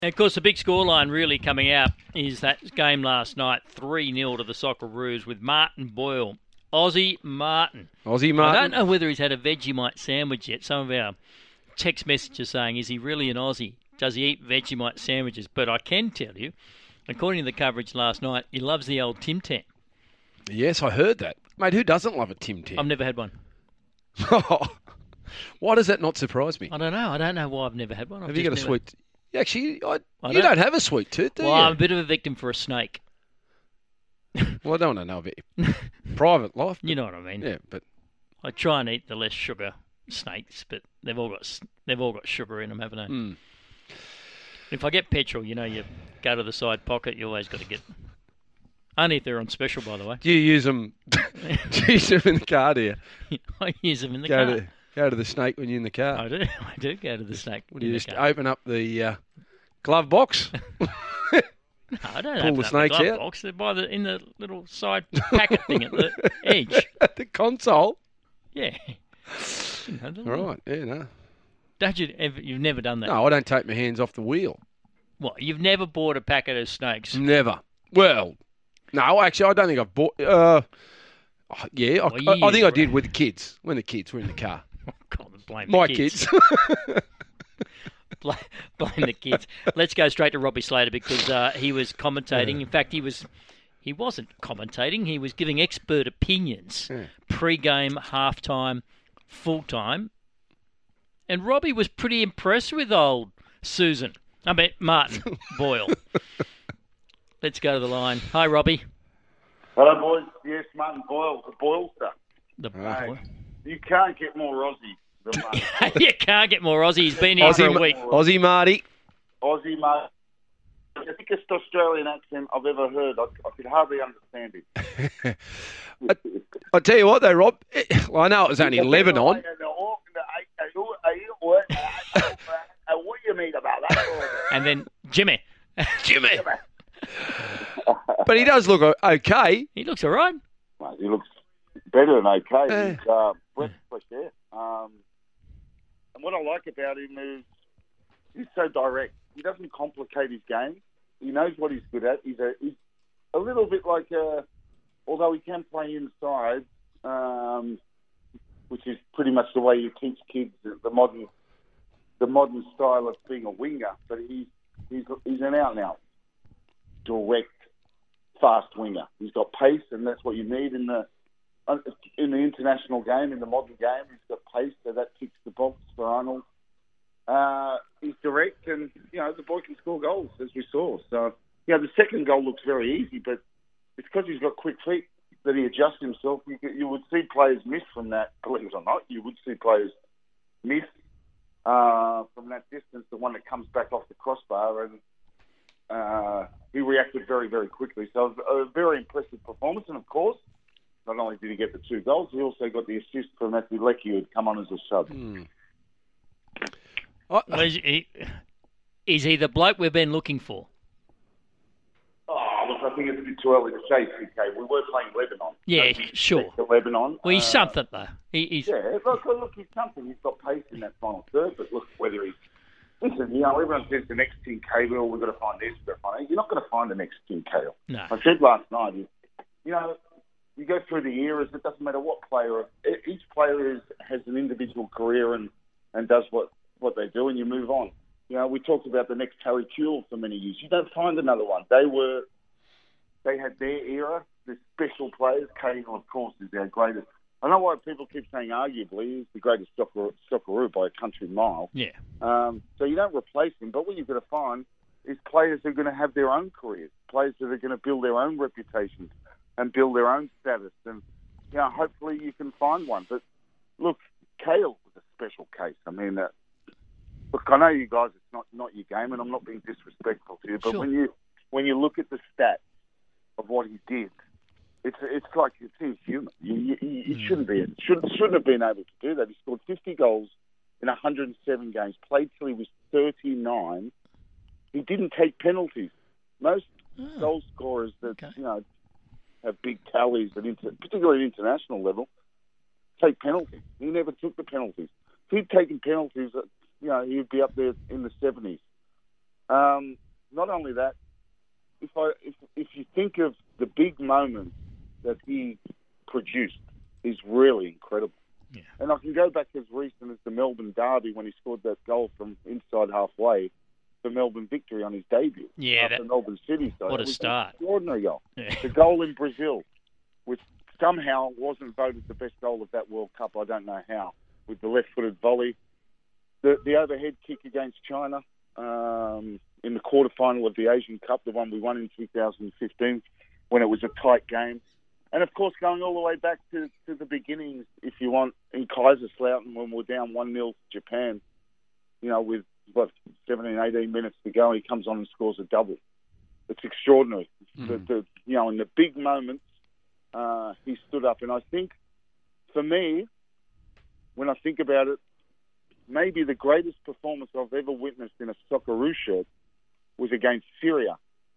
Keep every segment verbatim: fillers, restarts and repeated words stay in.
And of course, the big scoreline really coming out is that game last night, three nil to the Socceroos with Martin Boyle. Aussie Martin. Aussie Martin. I don't know whether he's had a Vegemite sandwich yet. Some of our text messages saying, is he really an Aussie? Does he eat Vegemite sandwiches? But I can tell you, according to the coverage last night, he loves the old Tim Tam. Yes, I heard that. Mate, who doesn't love a Tim Tam? I've never had one. Why does that not surprise me? I don't know. I don't know why I've never had one. I've have you got a never... sweet... Actually, I, I you don't... don't have a sweet tooth, do well, you? I'm a bit of a victim for a snake. Well, I don't want to know about your private life. You know what I mean. Yeah, but... I try and eat the less sugar snakes, but they've all got they've all got sugar in them, haven't they? Mm. If I get petrol, you know, you go to the side pocket, you always got to get... Only if they're on special, by the way. Do you use them, do you use them in the car, do you? I use them in the go car. To, go to the snake when you're in the car. I do. I do go to the snake. What do you in just the car. open up the uh, glove box? No, I don't Pull open the up snakes the glove out? box. They're by the, in the little side packet thing at the edge. At the console? Yeah. You know, don't- All right, yeah, no. Don't you ever, you've never done that? No, I don't take my hands off the wheel. What, you've never bought a packet of snakes? Never. Well, no, actually, I don't think I've bought... Uh, oh, yeah, I, Well, I, I think you- I did with the kids, when the kids were in the car. God, blame the My kids. kids. blame, blame the kids. Let's go straight to Robbie Slater because uh, he was commentating. Yeah. In fact, he was... He wasn't commentating. He was giving expert opinions, Yeah. pre-game, half-time, full-time. And Robbie was pretty impressed with old Susan. I mean, Martin Boyle. Let's go to the line. Hi, Robbie. Hello, boys. Yes, Martin Boyle, the Boylster. The Right. Boyle. You can't get more Aussie than Martin. You can't get more Aussie. He's been here Aussie, for a week. Aussie Marty. Aussie, mate. The thickest Australian accent I've ever heard. I, I could hardly understand it. I, I tell you what, though, Rob. Well, I know it was only Lebanon. What do you mean about that? And then Jimmy. Jimmy. But he does look o- okay. He looks all right. Mate, he looks better than okay. Yeah. He's uh, fresh, fresh air. Um, and what I like about him is he's so direct. He doesn't complicate his game. He knows what he's good at. He's a, he's a little bit like, a, although he can play inside, um, which is pretty much the way you teach kids the modern, the modern style of being a winger. But he's he's he's an out and out, direct, fast winger. He's got pace, and that's what you need in the in the international game, in the modern game. He's got pace, so that ticks the box for Arnold. Uh, he's direct, and you know the boy can score goals, as we saw. So, you know, the second goal looks very easy, but it's because he's got quick feet that he adjusts himself. You, you would see players miss from that, believe it or not. You would see players miss uh, from that distance. The one that comes back off the crossbar, and uh, he reacted very, very quickly. So, a very impressive performance, and of course, not only did he get the two goals, he also got the assist from Matthew Leckie, who had come on as a sub. Hmm. Well, is, he, is he the bloke we've been looking for? Oh, look, I think it's a bit too early to say, C K. We were playing Lebanon. Yeah, So he's sure. to Lebanon. Well, he's Uh, something, though. He, he's Yeah, look, look, he's something. He's got pace in that final third, but look, whether he's... Listen, you know, everyone says the next Tim Cahill, we've got to find this, we've got to find that. You're not going to find the next Tim Cahill. No. I said last night, you, you know, you go through the eras, it doesn't matter what player, each player is, has an individual career and, and does what, what they do, and you move on. You know, we talked about the next Harry Kewell for many years. You don't find another one. They were, they had their era, the special players. Cahill, of course, is our greatest. I know why people keep saying arguably he's the greatest Socceroo, Socceroo by a country mile. yeah. Um, so you don't replace him, but what you're going to find is players who are going to have their own careers, players that are going to build their own reputations and build their own status. And, you know, hopefully you can find one. But, look, Cahill was a special case. I mean, uh, look, I know you guys, it's not, not your game, and I'm not being disrespectful to you, but Sure. when you when you look at the stats of what he did, it's it's like it's inhuman. You, you, you Mm. shouldn't be shouldn't shouldn't have been able to do that. He scored fifty goals in one hundred seven games, played till he was thirty-nine. He didn't take penalties. Most Oh, goal scorers that okay. you know have big tallies at inter, particularly at international level take penalties. He never took the penalties. If he'd taken penalties, you know, he'd be up there in the seventies. Um, not only that, if I if if you think of the big moments that he produced, is really incredible. Yeah. And I can go back as recent as the Melbourne Derby when he scored that goal from inside halfway for Melbourne victory on his debut. Yeah, after that- Melbourne City. So what a it was start. An extraordinary goal. Yeah. The goal in Brazil, which somehow wasn't voted the best goal of that World Cup. I don't know how. With the left-footed volley, the the overhead kick against China um, in the quarterfinal of the Asian Cup, the one we won in two thousand fifteen, when it was a tight game. And, of course, going all the way back to, to the beginnings, if you want, in Kaiserslautern when we were down one nil to Japan, you know, with, what, seventeen, eighteen minutes to go, and he comes on and scores a double. It's extraordinary. Mm. The, the, you know, in the big moments, uh, he stood up. And I think, for me, when I think about it, maybe the greatest performance I've ever witnessed in a Socceroo shirt was against Syria.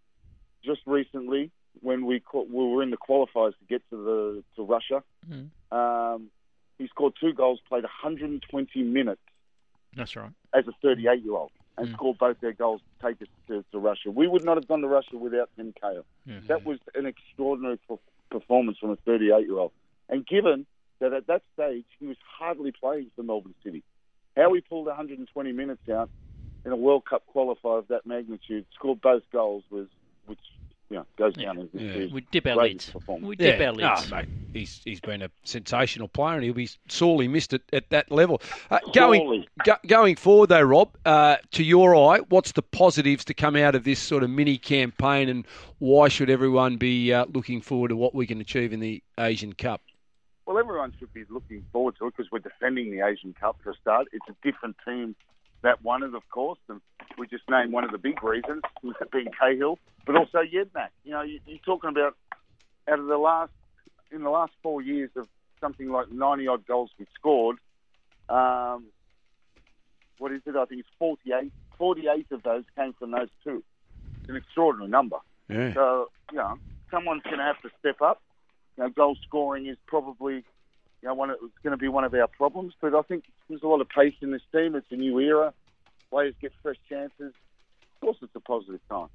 Just recently, when we we were in the qualifiers to get to the to Russia, Mm. um, he scored two goals, played one hundred twenty minutes That's right. as a thirty-eight-year-old, and Mm. scored both their goals to take us to, to Russia. We would not have gone to Russia without Tim Cahill. Mhm. That was an extraordinary per- performance from a thirty-eight-year-old. And given that at that stage he was hardly playing for Melbourne City, how he pulled one hundred twenty minutes out in a World Cup qualifier of that magnitude, scored both goals, was which you know goes down as Yeah. his We dip our greatest lids. performance. We dip yeah. our lids. No, mate, he's he's been a sensational player, and he'll be sorely missed at, at that level. Uh, going Sorely. go, going forward, though, Rob, uh, to your eye, what's the positives to come out of this sort of mini campaign, and why should everyone be uh, looking forward to what we can achieve in the Asian Cup? Well, everyone should be looking forward to it because we're defending the Asian Cup for a start. It's a different team that won it, of course, and we just named one of the big reasons, being Cahill, but also Yednak. You know, you, you're talking about out of the last, in the last four years of something like ninety-odd goals we've scored, um, what is it? I think it's forty-eight. forty-eight of those came from those two. It's an extraordinary number. Yeah. So, you know, someone's going to have to step up. You know, goal scoring is probably, you know, one of, it's going to be one of our problems. But I think there's a lot of pace in this team. It's a new era. Players get fresh chances. Of course, it's a positive time.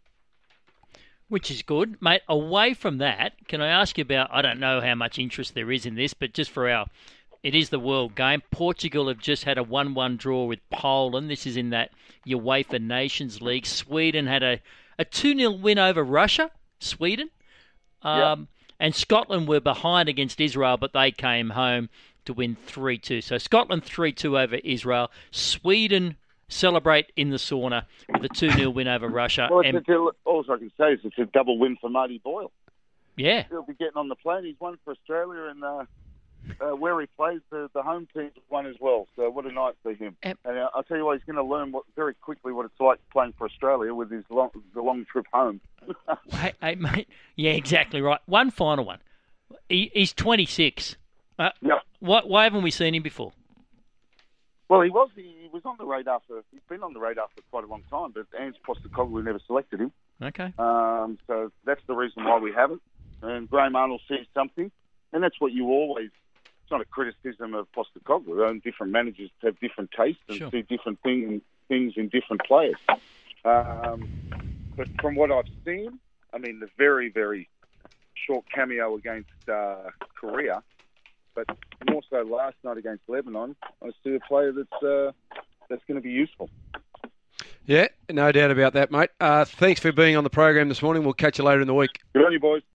Which is good. Mate, away from that, can I ask you about, I don't know how much interest there is in this, but just for our, it is the World Game. Portugal have just had a one one draw with Poland. This is in that UEFA Nations League. Sweden had a, a two nil win over Russia, Sweden. Um, And Scotland were behind against Israel, but they came home to win three two. So Scotland three two over Israel. Sweden celebrate in the sauna with a two nil win over Russia. Well, it's And, a, all I can say is it's a double win for Marty Boyle. yeah, He'll be getting on the plane. He's won for Australia, and uh, uh, where he plays, the, the home team's won as well. So what a night for him. Yep. And uh, I'll tell you what, he's going to learn what, very quickly what it's like playing for Australia with his long, the long trip home. hey, hey, mate. Yeah, exactly right. One final one. He, he's twenty-six. Uh, Yeah. why, why haven't we seen him before? Well, he was he was on the radar for he's been on the radar for quite a long time, but Ange Postecoglou never selected him. Okay. Um, so that's the reason why we haven't. And Graham Arnold sees something, and that's what you always. It's not a criticism of Postecoglou. And different managers have different tastes and Sure. see different thing, things in different players. Um, but from what I've seen, I mean, the very very short cameo against uh, Korea. But more so last night against Lebanon, I see a player that's uh, that's going to be useful. Yeah, no doubt about that, mate. Uh, thanks for being on the program this morning. We'll catch you later in the week. Good on you, boys.